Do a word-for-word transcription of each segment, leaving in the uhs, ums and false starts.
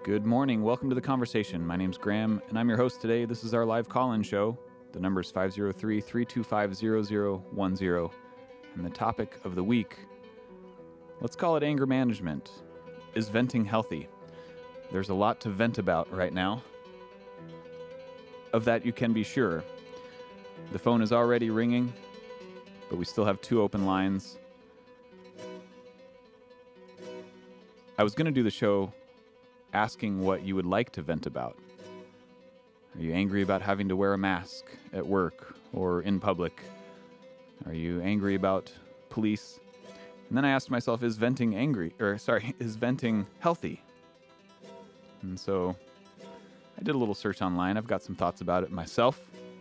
Good morning. Welcome to The Conversation. My name's Graham, and I'm your host today. This is our live call-in show. The number is five oh three, three two five, zero zero one zero. And the topic of the week, let's call it anger management. Is venting healthy? There's a lot to vent about right now. Of that you can be sure. The phone is already ringing, but we still have two open lines. I was going to do the show asking what you would like to vent about. Are you angry about having to wear a mask at work or in public? Are you angry about police? And then I asked myself, is venting angry, or sorry, is venting healthy? And so I did a little search online. I've got some thoughts about it myself.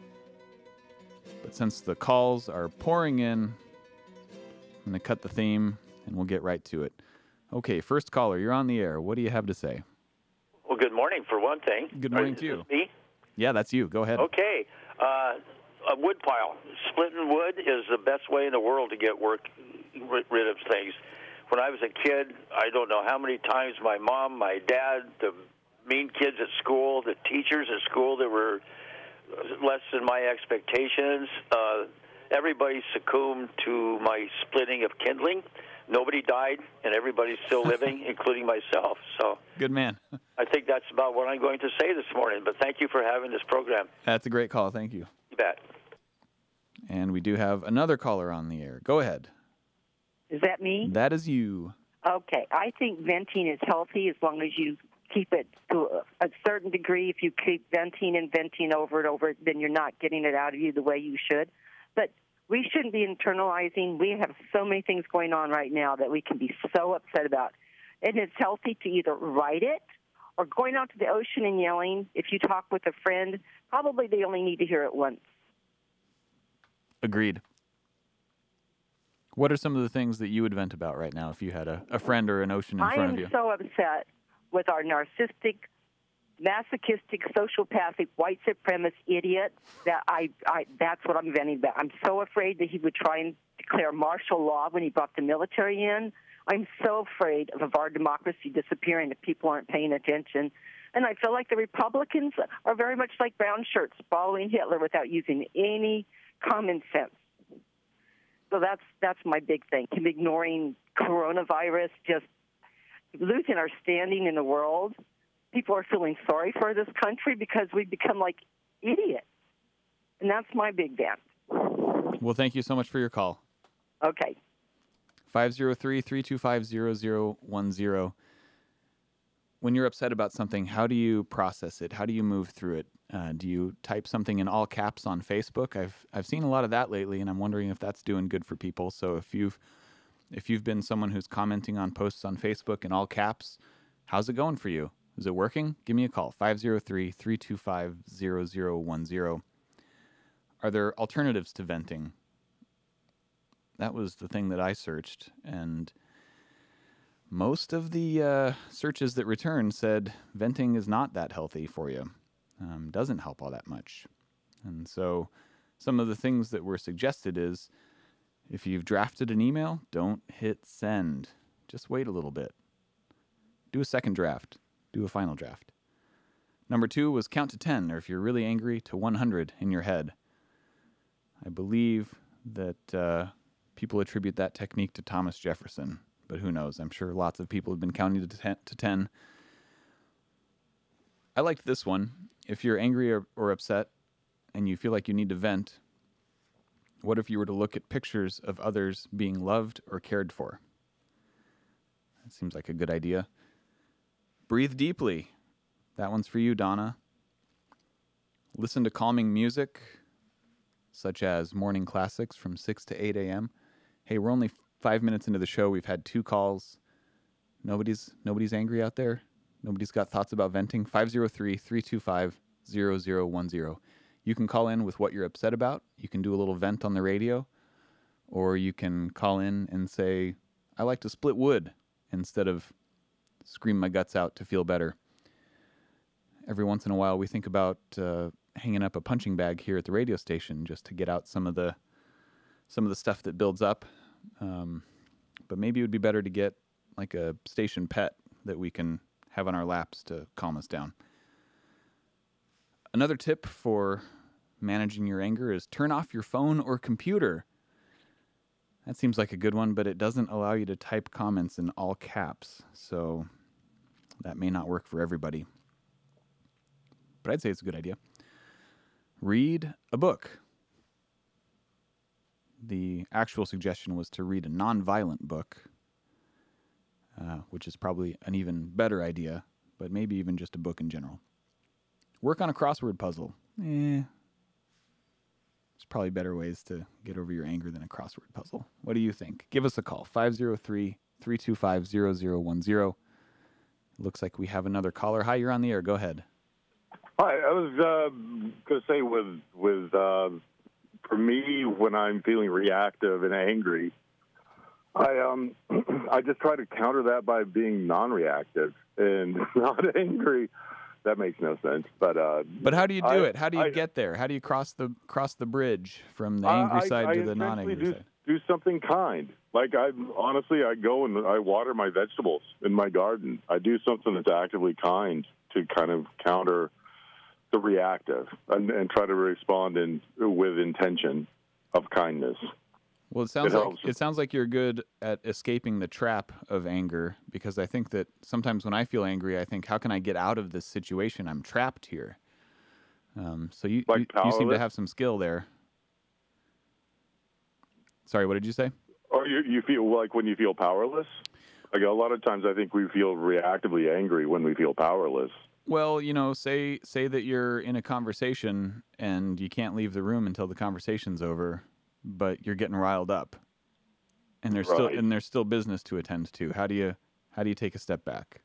But since the calls are pouring in, I'm going to cut the theme and we'll get right to it. Okay, first caller, you're on the air. What do you have to say? Well, good morning, for one thing. Good morning Is to you. this me? Yeah, that's you. Go ahead. Okay. Uh, a wood pile. Splitting wood is the best way in the world to get work rid of things. When I was a kid, I don't know how many times my mom, my dad, the mean kids at school, the teachers at school that were less than my expectations, uh, everybody succumbed to my splitting of kindling. Nobody died, and everybody's still living, including myself. So, good man. I think that's about what I'm going to say this morning, but thank you for having this program. That's a great call. Thank you. You bet. And we do have another caller on the air. Go ahead. Is that me? That is you. Okay. I think venting is healthy as long as you keep it to a certain degree. If you keep venting and venting over and over, then you're not getting it out of you the way you should. But we shouldn't be internalizing. We have so many things going on right now that we can be so upset about. And it's healthy to either write it or going out to the ocean and yelling. If you talk with a friend, probably they only need to hear it once. Agreed. What are some of the things that you would vent about right now if you had a, a friend or an ocean in I front of you? am so upset with our narcissistic, masochistic, sociopathic, white supremacist idiot that I, I that's what I'm venting about. I'm so afraid that he would try and declare martial law when he brought the military in. I'm so afraid of our democracy disappearing if people aren't paying attention. And I feel like the Republicans are very much like brown shirts following Hitler without using any common sense. So that's that's my big thing. Him ignoring coronavirus, just losing our standing in the world. People are feeling sorry for this country because we've become like idiots. And that's my big vent. Well, thank you so much for your call. Okay. five oh three, three two five, zero zero one zero. When you're upset about something, how do you process it? How do you move through it? Uh, do you type something in all caps on Facebook? I've I've seen a lot of that lately, and I'm wondering if that's doing good for people. So if you've if you've been someone who's commenting on posts on Facebook in all caps, how's it going for you? Is it working? Give me a call, five oh three, three two five, zero zero one zero. Are there alternatives to venting? That was the thing that I searched, and most of the uh, searches that returned said venting is not that healthy for you. Um, doesn't help all that much. And so some of the things that were suggested is if you've drafted an email, don't hit send. Just wait a little bit. Do a second draft. Do a final draft. Number two was count to ten, or if you're really angry, to one hundred in your head. I believe that uh, people attribute that technique to Thomas Jefferson, but who knows? I'm sure lots of people have been counting to ten. I liked this one. If you're angry or, or upset and you feel like you need to vent, what if you were to look at pictures of others being loved or cared for? That seems like a good idea. Breathe deeply. That one's for you, Donna. Listen to calming music, such as morning classics from six to eight a.m. Hey, we're only five minutes into the show. We've had two calls. Nobody's nobody's angry out there. Nobody's got thoughts about venting. five oh three, three two five, zero zero one zero. You can call in with what you're upset about. You can do a little vent on the radio. Or you can call in and say, I like to split wood, instead of scream my guts out to feel better. Every once in a while we think about uh, hanging up a punching bag here at the radio station just to get out some of the some of the stuff that builds up. Um, but maybe it would be better to get like a station pet that we can have on our laps to calm us down. Another tip for managing your anger is turn off your phone or computer. That seems like a good one, but it doesn't allow you to type comments in all caps, so that may not work for everybody. But I'd say it's a good idea. Read a book. The actual suggestion was to read a non-violent book, uh, which is probably an even better idea, but maybe even just a book in general. Work on a crossword puzzle. Eh, there's probably better ways to get over your anger than a crossword puzzle. What do you think? Give us a call, five oh three, three two five, zero zero one zero. Looks like we have another caller. Hi, you're on the air. Go ahead. Hi, I was uh, going to say with, with uh, for me, when I'm feeling reactive and angry, I um I just try to counter that by being non-reactive and not angry. That makes no sense, but uh, but how do you do I, it? How do you I, get there? How do you cross the cross the bridge from the angry I, side I, to I the non-angry do, side? Do something kind. Like I honestly, I go and I water my vegetables in my garden. I do something that's actively kind to kind of counter the reactive and, and try to respond in with intention of kindness. Well, it sounds It like helps. it sounds like you're good at escaping the trap of anger, because I think that sometimes when I feel angry, I think, how can I get out of this situation? I'm trapped here. Um, so you, Like you you seem to powerless? have some skill there. Sorry, what did you say? Or you, you feel like when you feel powerless? Like a lot of times I think we feel reactively angry when we feel powerless. Well, you know, say say that you're in a conversation and you can't leave the room until the conversation's over, but you're getting riled up, and there's still Right. and there's still business to attend to. How do you how do you take a step back?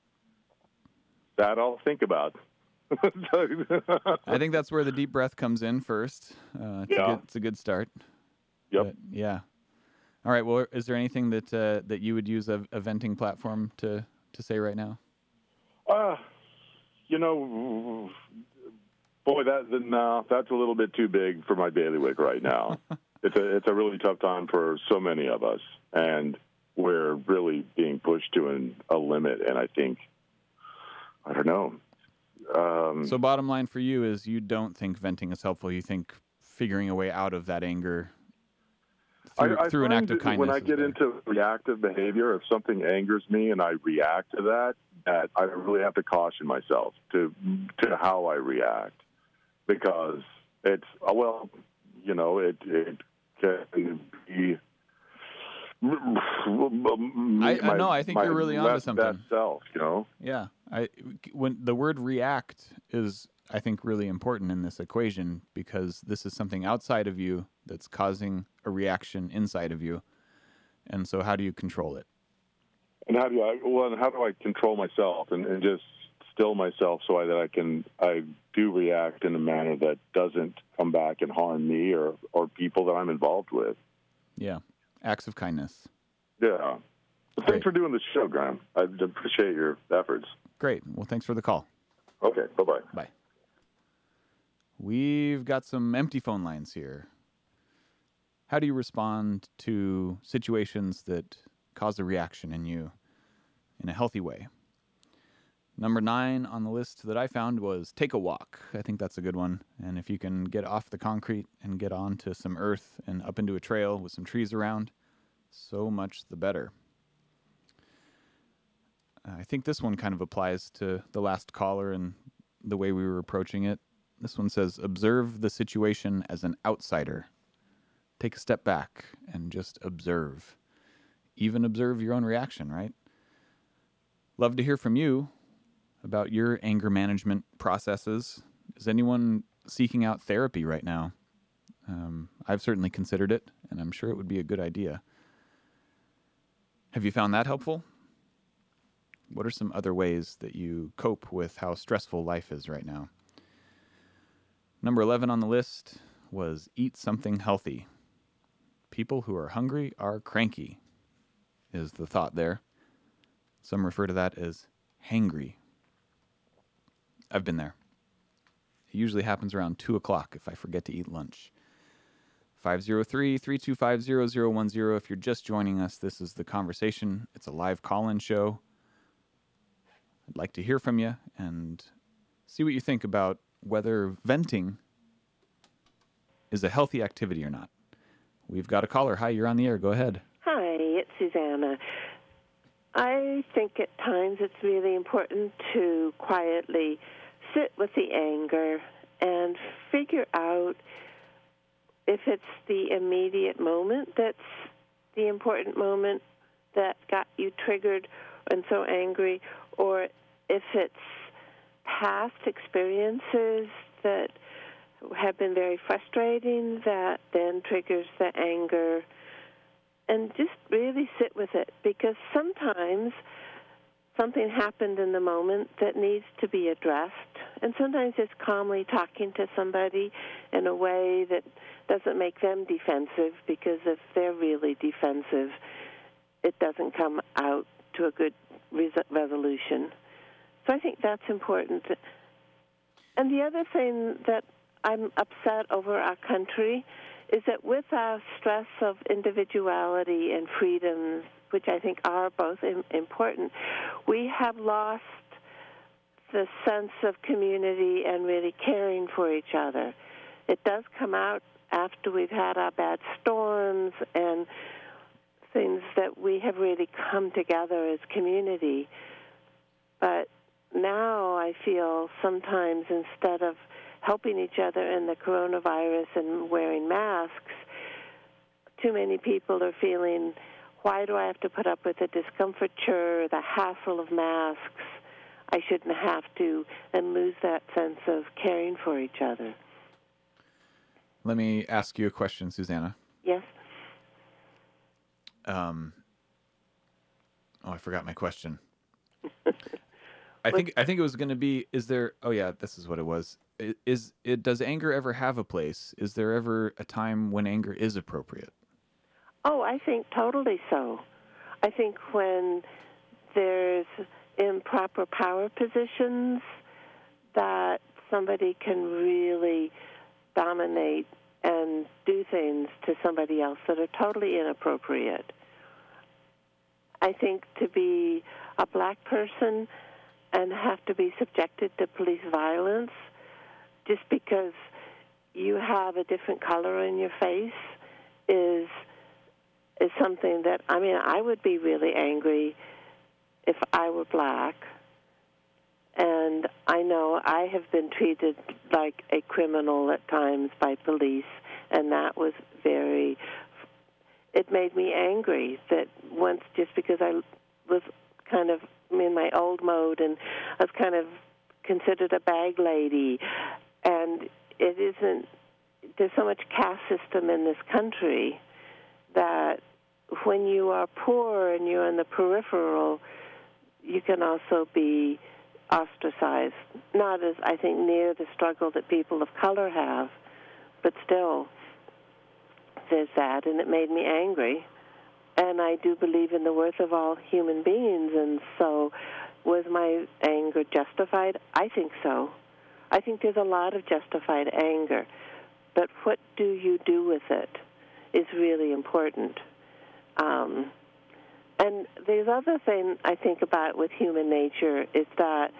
That I'll think about. I think that's where the deep breath comes in first. Uh, it's, Yeah. a good, it's a good start. Yep. But, yeah. All right. Well, is there anything that uh, that you would use a, a venting platform to, to say right now? Uh, you know, boy, that no, that's a little bit too big for my bailiwick right now. It's a it's a really tough time for so many of us, and we're really being pushed to an, a limit. And I think, I don't know. Um, So bottom line for you is you don't think venting is helpful. You think figuring a way out of that anger through, I, I through an find act of that kindness. when I is get better. into reactive behavior, if something angers me and I react to that, that I really have to caution myself to to how I react, because it's uh, well, you know, it it can be. I, I know. I think you're really onto less something. best self, you know. Yeah. I when the word react is, I think, really important in this equation, because this is something outside of you that's causing a reaction inside of you. And so how do you control it? And how do I? Well, and how do I control myself and, and just still myself so I, that I can I do react in a manner that doesn't come back and harm me or, or people that I'm involved with. Yeah. Acts of kindness. Yeah. Well, Great. thanks for doing the show, Graham. I appreciate your efforts. Great. Well, thanks for the call. Okay. Bye bye. Bye. We've got some empty phone lines here. How do you respond to situations that cause a reaction in you in a healthy way? Number nine on the list that I found was take a walk. I think that's a good one. And if you can get off the concrete and get onto some earth and up into a trail with some trees around, so much the better. I think this one kind of applies to the last caller and the way we were approaching it. This one says, observe the situation as an outsider. Take a step back and just observe. Even observe your own reaction, right? Love to hear from you about your anger management processes. Is anyone seeking out therapy right now? Um, I've certainly considered it, and I'm sure it would be a good idea. Have you found that helpful? What are some other ways that you cope with how stressful life is right now? Number eleven on the list was eat something healthy. People who are hungry are cranky, is the thought there. Some refer to that as hangry. I've been there. It usually happens around two o'clock if I forget to eat lunch. five oh three, three two five, zero zero one zero. If you're just joining us, this is The Conversation. It's a live call-in show. I'd like to hear from you and see what you think about whether venting is a healthy activity or not. We've got a caller. Hi, you're on the air. Go ahead. Hi, it's Susanna. I think at times it's really important to quietly sit with the anger and figure out if it's the immediate moment that's the important moment that got you triggered and so angry, or if it's past experiences that have been very frustrating that then triggers the anger. And just really sit with it, because sometimes something happened in the moment that needs to be addressed, and sometimes it's calmly talking to somebody in a way that doesn't make them defensive, because if they're really defensive, it doesn't come out to a good res- resolution. So I think that's important. And the other thing that I'm upset over our country is that with our stress of individuality and freedoms, which I think are both im- important, we have lost the sense of community and really caring for each other. It does come out after we've had our bad storms and things that we have really come together as community. But now I feel sometimes instead of helping each other in the coronavirus and wearing masks, too many people are feeling, why do I have to put up with the discomfiture, the hassle of masks? I shouldn't have to, and lose that sense of caring for each other. Let me ask you a question, Susanna. Yes? Um, oh, I forgot my question. I think I think it was going to be, is there, oh yeah, this is what it was. Is it, does anger ever have a place? Is there ever a time when anger is appropriate? Oh, I think totally so. I think when there's improper power positions that somebody can really dominate and do things to somebody else that are totally inappropriate. I think to be a black person and have to be subjected to police violence just because you have a different color in your face is is something that, I mean, I would be really angry if I were black. And I know I have been treated like a criminal at times by police, and that was very, it made me angry that once, just because I was kind of in my old mode and I was kind of considered a bag lady, and it isn't, there's so much caste system in this country that when you are poor and you're in the peripheral, you can also be ostracized. Not as, I think, near the struggle that people of color have, but still, there's that, and it made me angry. And I do believe in the worth of all human beings, and so was my anger justified? I think so. I think there's a lot of justified anger, but what do you do with it is really important. Um, and the other thing I think about with human nature is that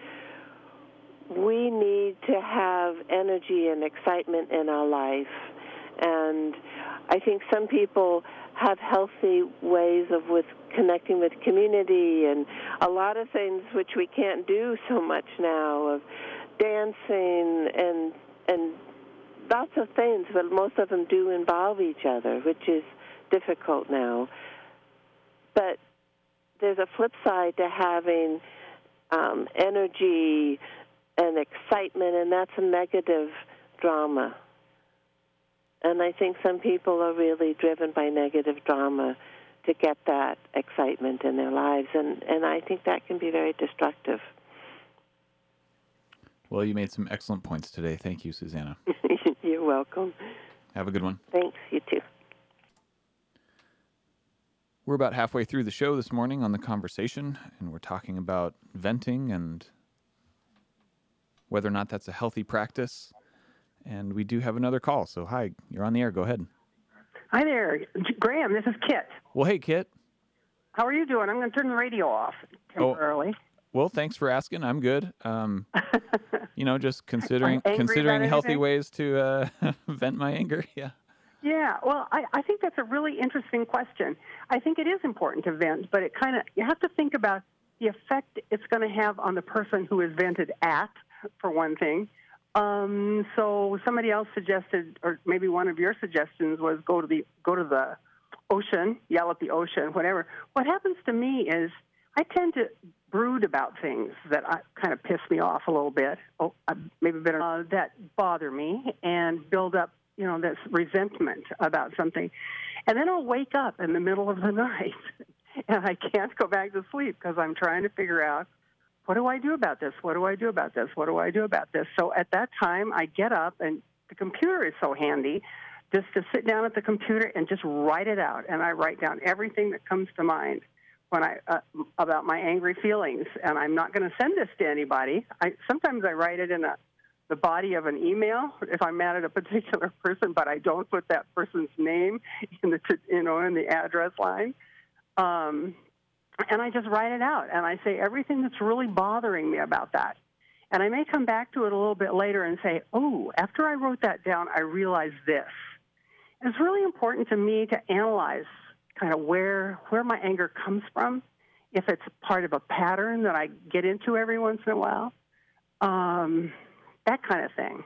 we need to have energy and excitement in our life. And I think some people have healthy ways of with connecting with community and a lot of things which we can't do so much now, of dancing and and lots of things, but most of them do involve each other, which is difficult now. But there's a flip side to having um, energy and excitement, and that's a negative drama. And I think some people are really driven by negative drama to get that excitement in their lives, and, and I think that can be very destructive. Well, you made some excellent points today. Thank you, Susanna. You're welcome. Have a good one. Thanks, you too. We're about halfway through the show this morning on The Conversation, and we're talking about venting and whether or not that's a healthy practice. And we do have another call. So, hi, you're on the air. Go ahead. Hi there. Graham, this is Kit. Well, hey, Kit. How are you doing? I'm going to turn the radio off temporarily. Well, thanks for asking. I'm good. Um, you know, just considering Angry considering about healthy anything? ways to uh, vent my anger. Yeah. Yeah, well, I, I think that's a really interesting question. I think it is important to vent, but it kind of, you have to think about the effect it's going to have on the person who is vented at, for one thing. Um, so somebody else suggested, or maybe one of your suggestions was go to the go to the ocean, yell at the ocean, whatever. What happens to me is I tend to brood about things that I, kind of piss me off a little bit, oh, maybe better, uh, that bother me, and build up, you know, this resentment about something. And then I'll wake up in the middle of the night, and I can't go back to sleep because I'm trying to figure out, what do I do about this? What do I do about this? What do I do about this? So at that time, I get up, and the computer is so handy, just to sit down at the computer and just write it out. And I write down everything that comes to mind when I uh, about my angry feelings. And I'm not going to send this to anybody. I, sometimes I write it in a, the body of an email if I'm mad at a particular person, but I don't put that person's name in the you know in the address line. Um, and I just write it out, and I say everything that's really bothering me about that. And I may come back to it a little bit later and say, oh, after I wrote that down, I realized this. It's really important to me to analyze kind of where where my anger comes from, if it's part of a pattern that I get into every once in a while, um, that kind of thing.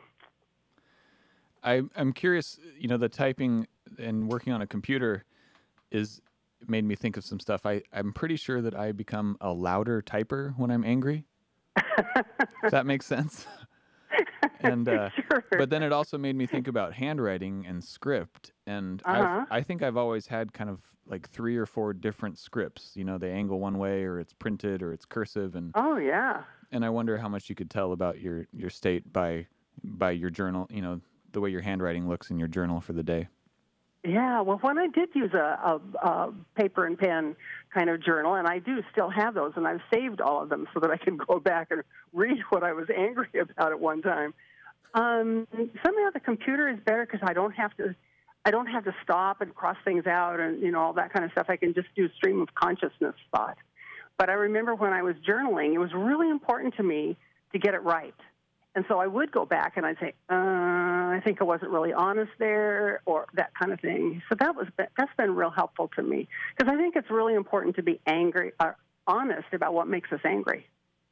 I, I'm curious, you know, the typing and working on a computer is made me think of some stuff. I, I'm pretty sure that I become a louder typer when I'm angry. If that makes sense. And uh, sure. But then it also made me think about handwriting and script. And Uh-huh. I've, I think I've always had kind of like three or four different scripts. You know, they angle one way, or it's printed, or it's cursive. And Oh, yeah. and I wonder how much you could tell about your, your state by by your journal, you know, the way your handwriting looks in your journal for the day. Yeah, well, when I did use a, a, a paper and pen kind of journal, and I do still have those, and I've saved all of them so that I can go back and read what I was angry about at one time. Um, somehow the computer is better because I don't have to, I don't have to stop and cross things out and you know all that kind of stuff. I can just do stream of consciousness thought. But I remember when I was journaling, it was really important to me to get it right. And so I would go back and I'd say, uh, I think I wasn't really honest there, or that kind of thing. So that was that's been real helpful to me because I think it's really important to be angry, or honest about what makes us angry.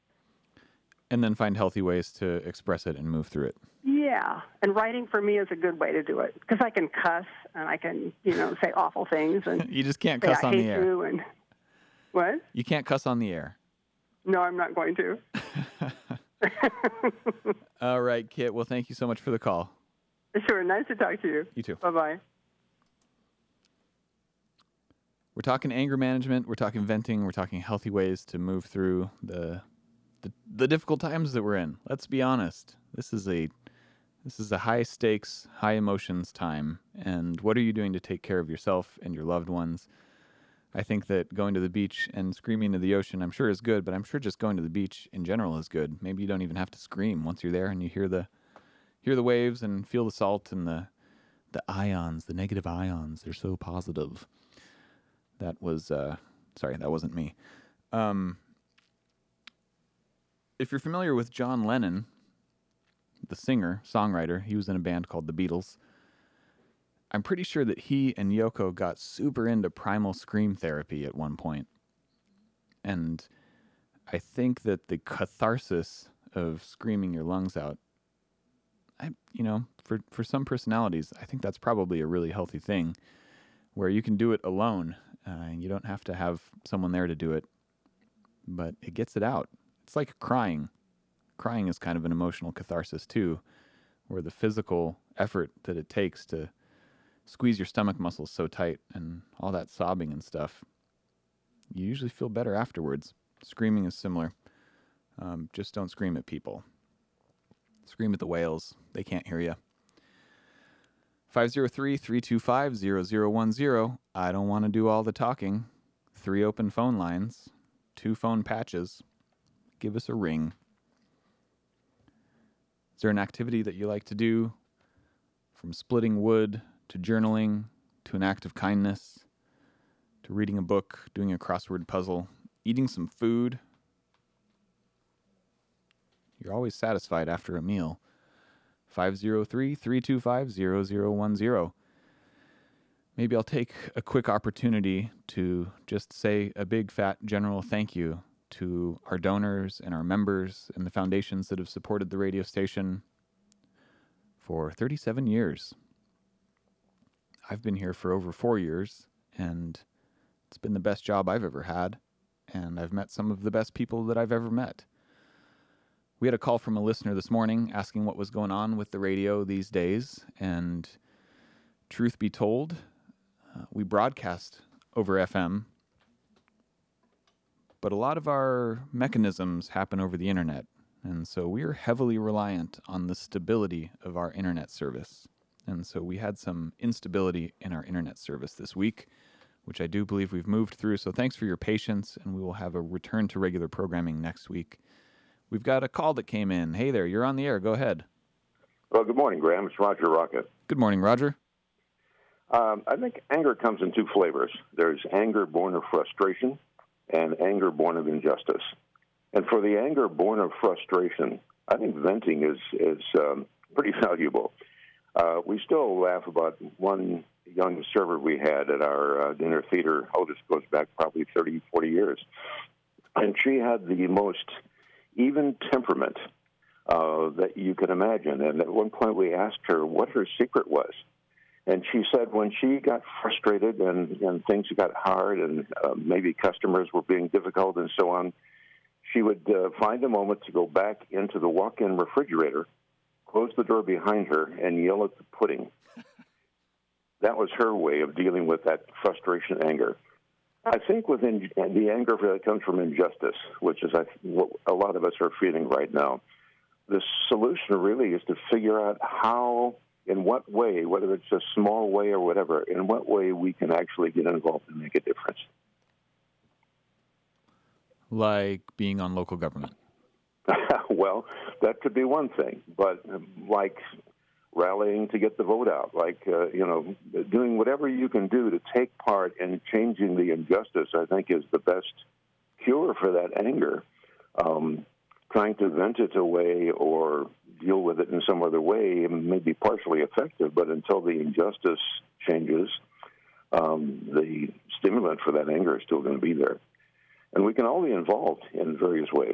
And then find healthy ways to express it and move through it. Yeah, and writing for me is a good way to do it because I can cuss and I can, you know, say awful things and You just can't say cuss I on hate the air. you and what? You can't cuss on the air. No, I'm not going to. All right, Kit. Well, thank you so much for the call. Sure, nice to talk to you. You too. Bye-bye. We're talking anger management. We're talking venting. We're talking healthy ways to move through the, the the difficult times that we're in. Let's be honest. This is a this is a high stakes, high emotions time. And what are you doing to take care of yourself and your loved ones? I think that going to the beach and screaming into the ocean, I'm sure is good, but I'm sure just going to the beach in general is good. Maybe you don't even have to scream once you're there and you hear the hear the waves and feel the salt and the the ions, the negative ions. They're so positive. That was, uh, sorry, that wasn't me. Um, if you're familiar with John Lennon, the singer, songwriter, he was in a band called the Beatles. I'm pretty sure that he and Yoko got super into primal scream therapy at one point. And I think that the catharsis of screaming your lungs out, I, you know, for, for some personalities, I think that's probably a really healthy thing where you can do it alone. Uh, and you don't have to have someone there to do it, but it gets it out. It's like crying. Crying is kind of an emotional catharsis too, where the physical effort that it takes to squeeze your stomach muscles so tight and all that sobbing and stuff, you usually feel better afterwards. Screaming is similar. Um, just don't scream at people. Scream at the whales. They can't hear you. five oh three, three two five, zero zero one zero. I don't want to do all the talking. Three open phone lines. Two phone patches. Give us a ring. Is there an activity that you like to do? From splitting wood, to journaling, to an act of kindness, to reading a book, doing a crossword puzzle, eating some food, You're always satisfied after a meal. five oh three, three two five, zero zero one zero. Maybe I'll take a quick opportunity to just say a big fat general thank you to our donors and our members and the foundations that have supported the radio station for thirty-seven years. I've been here for over four years, and it's been the best job I've ever had, and I've met some of the best people that I've ever met. We had a call from a listener this morning asking what was going on with the radio these days, and truth be told, uh, we broadcast over F M, but a lot of our mechanisms happen over the internet, and so we are heavily reliant on the stability of our internet service. And so we had some instability in our internet service this week, which I do believe we've moved through. So thanks for your patience, and we will have a return to regular programming next week. We've got a call that came in. Hey there, you're on the air. Go ahead. Well, good morning, Graham. It's Roger Rocket. Good morning, Roger. Um, I think anger comes in two flavors. There's anger born of frustration and anger born of injustice. And for the anger born of frustration, I think venting is, is um, pretty valuable. Uh, we still laugh about one young server we had at our uh, dinner theater. Oh, this goes back probably thirty, forty years. And she had the most even temperament uh, that you could imagine. And at one point we asked her what her secret was. And she said when she got frustrated and, and things got hard and uh, maybe customers were being difficult and so on, she would uh, find a moment to go back into the walk-in refrigerator, close the door behind her, and yell at the pudding. That was her way of dealing with that frustration, anger. I think within the anger that comes from injustice, which is I, what a lot of us are feeling right now, the solution really is to figure out how, in what way, whether it's a small way or whatever, in what way we can actually get involved and make a difference. Like being on local government. Well, that could be one thing, but like rallying to get the vote out, like, uh, you know, doing whatever you can do to take part in changing the injustice, I think is the best cure for that anger. Um, trying to vent it away or deal with it in some other way may be partially effective, but until the injustice changes, um, the stimulant for that anger is still going to be there. And we can all be involved in various ways.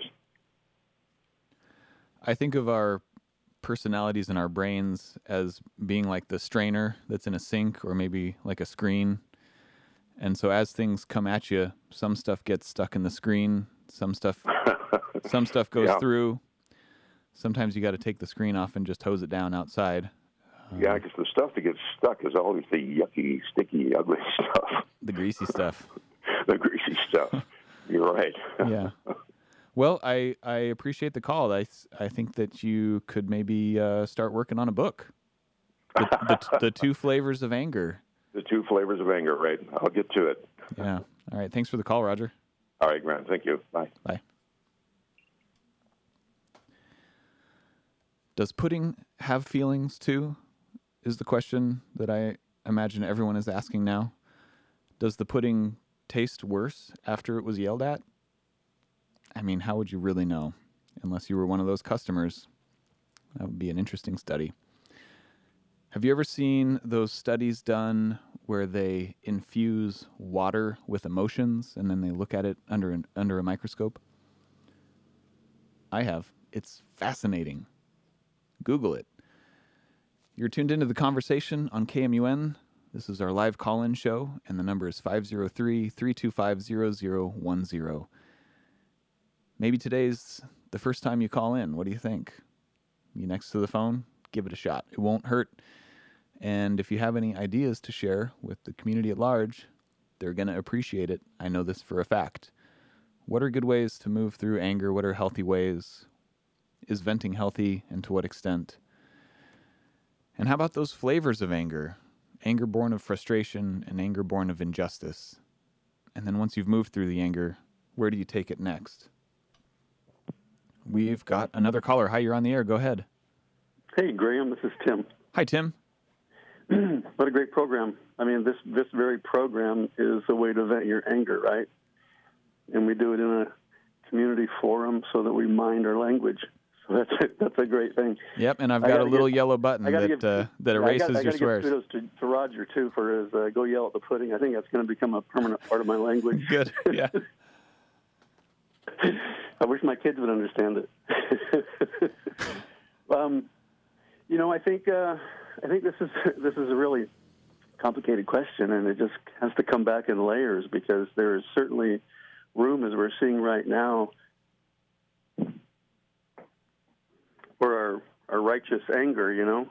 I think of our personalities in our brains as being like the strainer that's in a sink or maybe like a screen. And so as things come at you, some stuff gets stuck in the screen, some stuff some stuff goes yeah. through. Sometimes you got to take the screen off and just hose it down outside. Um, yeah, because the stuff that gets stuck is always the yucky, sticky, ugly stuff. The greasy stuff. The greasy stuff. You're right. Yeah. Well, I, I appreciate the call. I, I think that you could maybe uh, start working on a book. The, the, the Two Flavors of Anger. The Two Flavors of Anger, right. I'll get to it. Yeah. All right. Thanks for the call, Roger. All right, Grant. Thank you. Bye. Bye. Does pudding have feelings too? Is the question that I imagine everyone is asking now. Does the pudding taste worse after it was yelled at? I mean, how would you really know? Unless you were one of those customers. That would be an interesting study. Have you ever seen those studies done where they infuse water with emotions and then they look at it under an, under a microscope? I have. It's fascinating. Google it. You're tuned into the conversation on K M U N. This is our live call-in show, and the number is five oh three, three two five, zero zero one zero. Maybe today's the first time you call in. What do you think? You next to the phone? Give it a shot. It won't hurt. And if you have any ideas to share with the community at large, they're going to appreciate it. I know this for a fact. What are good ways to move through anger? What are healthy ways? Is venting healthy, and to what extent? And how about those flavors of anger? Anger born of frustration and anger born of injustice. And then once you've moved through the anger, where do you take it next? We've got another caller. Hi, you're on the air. Go ahead. Hey, Graham, this is Tim. Hi, Tim. What a great program. I mean, this, this very program is a way to vent your anger, right? And we do it in a community forum so that we mind our language. So that's a, that's a great thing. Yep, and I've I got a gotta little give- yellow button I gotta that give- uh, that Yeah, erases I got, I your gotta swears. give kudos to, to Roger, too, for his uh, go yell at the pudding. I think that's going to become a permanent part of my language. Good, yeah. I wish my kids would understand it. um, you know, I think uh, I think this is this is a really complicated question, and it just has to come back in layers because there is certainly room, as we're seeing right now, for our, our righteous anger. You know,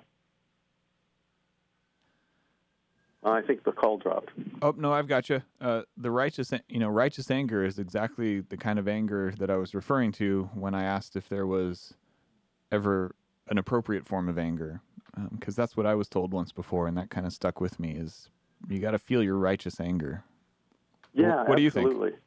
I think the call dropped. Oh no, I've got you. Uh, the righteous, you know, righteous anger is exactly the kind of anger that I was referring to when I asked if there was ever an appropriate form of anger, because um, that's what I was told once before, and that kind of stuck with me. Is you got to feel your righteous anger. Yeah, what, what do you think? Absolutely.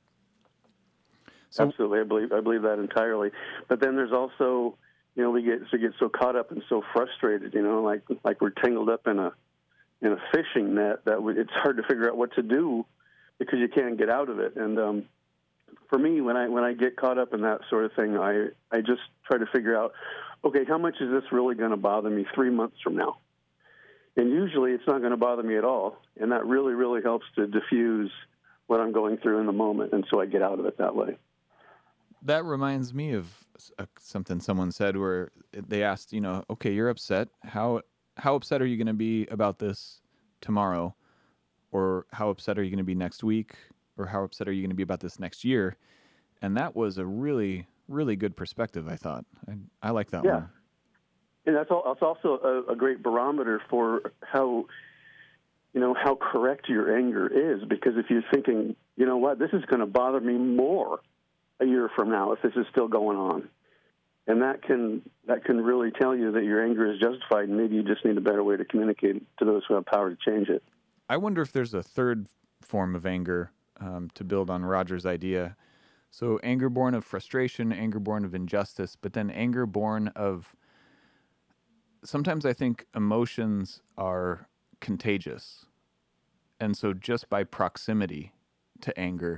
So, absolutely, I believe I believe that entirely. But then there's also, you know, we get we get so caught up and so frustrated, you know, like like we're tangled up in a in a fishing net that we, it's hard to figure out what to do because you can't get out of it. And um, for me, when I when I get caught up in that sort of thing, I I just try to figure out, okay, how much is this really going to bother me three months from now? And usually, it's not going to bother me at all, and that really really helps to diffuse what I'm going through in the moment, and so I get out of it that way. That reminds me of uh, something someone said where they asked, you know, okay, you're upset. How how upset are you going to be about this tomorrow? Or how upset are you going to be next week? Or how upset are you going to be about this next year? And that was a really, really good perspective, I thought. I, I like that yeah. one. And that's, all, that's also a, a great barometer for how, you know, how correct your anger is. Because if you're thinking, you know what, this is going to bother me more a year from now if this is still going on. And that can that can really tell you that your anger is justified, and maybe you just need a better way to communicate to those who have power to change it. I wonder if there's a third form of anger, um, to build on Roger's idea. So anger born of frustration, anger born of injustice, but then anger born of... Sometimes I think emotions are contagious. And so just by proximity to anger...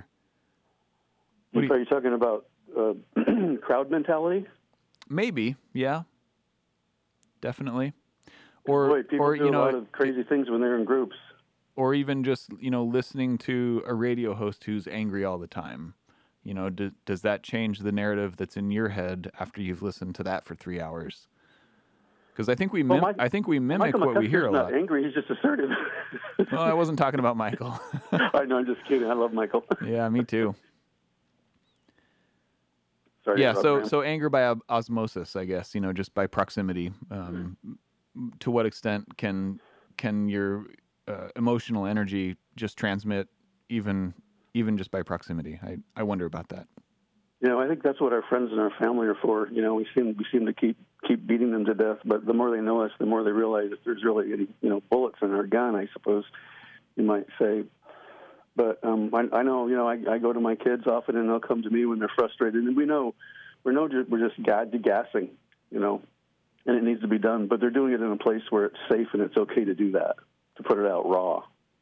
So you, are you talking about uh, crowd mentality? Maybe, yeah, definitely. Or, Boy, people or do you know, a lot of crazy things when they're in groups. Or even just, you know, listening to a radio host who's angry all the time. You know, do, does that change the narrative that's in your head after you've listened to that for three hours? Because I think we mim- well, my, I think we mimic Michael what we hear a not lot. Angry, he's just assertive. Well, I wasn't talking about Michael. I know, I'm just kidding. I love Michael. Yeah, me too. Sorry, yeah, Rob, so man. so anger by osmosis, I guess, you know, just by proximity. Um, to what extent can can your uh, emotional energy just transmit even even just by proximity? I, I wonder about that. You know, I think that's what our friends and our family are for. You know, we seem we seem to keep keep beating them to death, but the more they know us, the more they realize that there's really any, you know, bullets in our gun, I suppose you might say. But um, I, I know, you know, I, I go to my kids often, and they'll come to me when they're frustrated, and we know we're no we're just gad degassing, you know, and it needs to be done. But they're doing it in a place where it's safe and it's okay to do that, to put it out raw.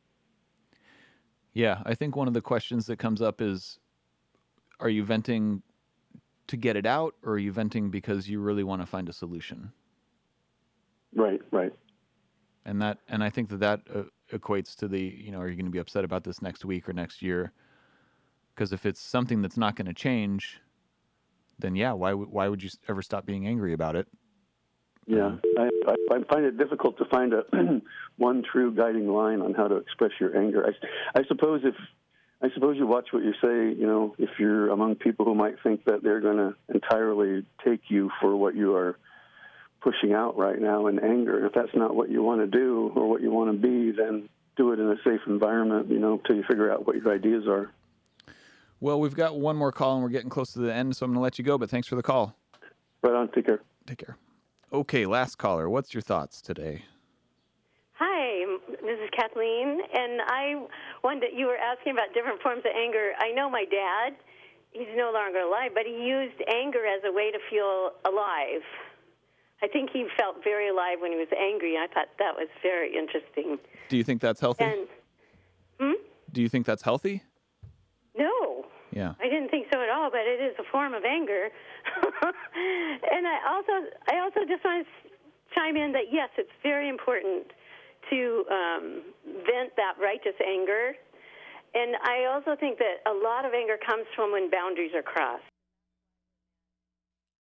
Yeah, I think one of the questions that comes up is, are you venting to get it out, or are you venting because you really want to find a solution? Right, right. And that, and I think that that uh, equates to the, you know, are you going to be upset about this next week or next year? Because if it's something that's not going to change, then yeah, why w- why would you ever stop being angry about it? Yeah, Um, I, I, I find it difficult to find a one true guiding line on how to express your anger. I, I suppose if I suppose you watch what you say. You know, if you're among people who might think that they're going to entirely take you for what you are pushing out right now in anger, if that's not what you want to do or what you want to be, then do it in a safe environment. You know, till you figure out what your ideas are. Well, we've got one more call, and we're getting close to the end, so I'm going to let you go. But thanks for the call. Right on. Take care. Take care. Okay, last caller. What's your thoughts today? Hi, this is Kathleen, and I wanted you were asking about different forms of anger. I know my dad, he's no longer alive, but he used anger as a way to feel alive. I think he felt very alive when he was angry, and I thought that was very interesting. Do you think that's healthy? And, hmm? Do you think that's healthy? No. Yeah. I didn't think so at all, but it is a form of anger. and I also, I also just want to chime in that yes, it's very important to um, vent that righteous anger. And I also think that a lot of anger comes from when boundaries are crossed.